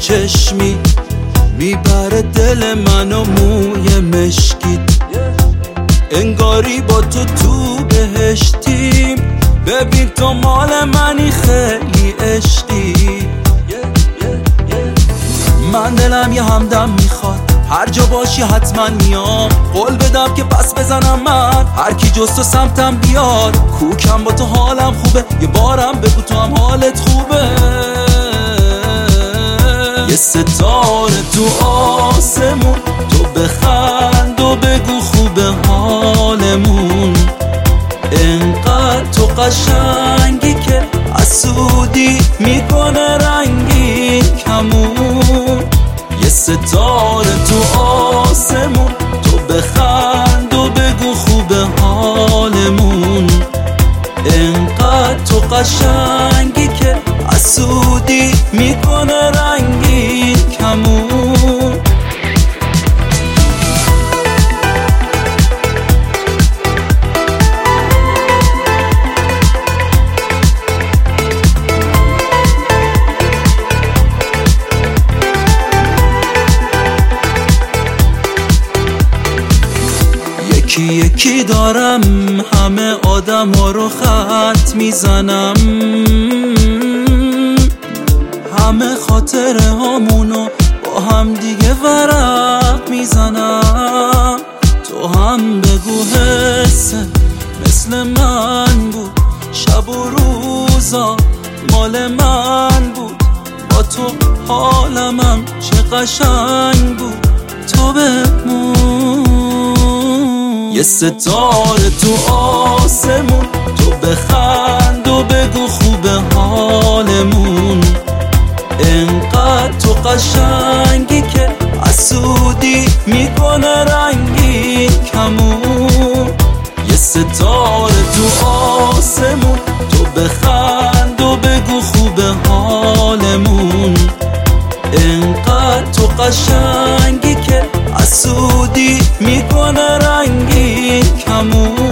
چشمی میبره دل منو موی مشکید، انگاری با تو بهشتیم. ببین تو مال منی خیلی عشقی، من دلم یه همدم میخواد، هر جا باشی حتما میام. قول بدم که پس بزنم من، هر کی جز تو سمتم بیاد. کوکم با تو حالم خوبه، یه بارم بگو تو هم حالت خوبه. یه ستاره تو آسمون، تو بخند و بگو خوبه حالمون. انقدر تو قشنگی که حسودی میکنه رنگی کمون. یه ستاره تو آسمون، تو بخند و بگو خوبه حالمون. انقدر تو قشنگی که حسودی میکنه رنگی کمون. یکی یکی دارم همه آدم ها رو خط میزنم، همه خاطره هامونو با هم دیگه ورق میزنم. تو هم بگو حسه مثل من بود، شب و روزا مال من بود. با تو حالمم چه قشنگ بود، تو بمون. یه ستاره تو آسمون، تو بخند و بگو خوبه حالمون. انقدر تو قشنگی که حسودی میکنه رنگی کمون. یه ستاره تو آسمون، تو بخند و بگو خوبه حالمون. انقدر تو قشنگی که حسودی میکنه رنگی کمون.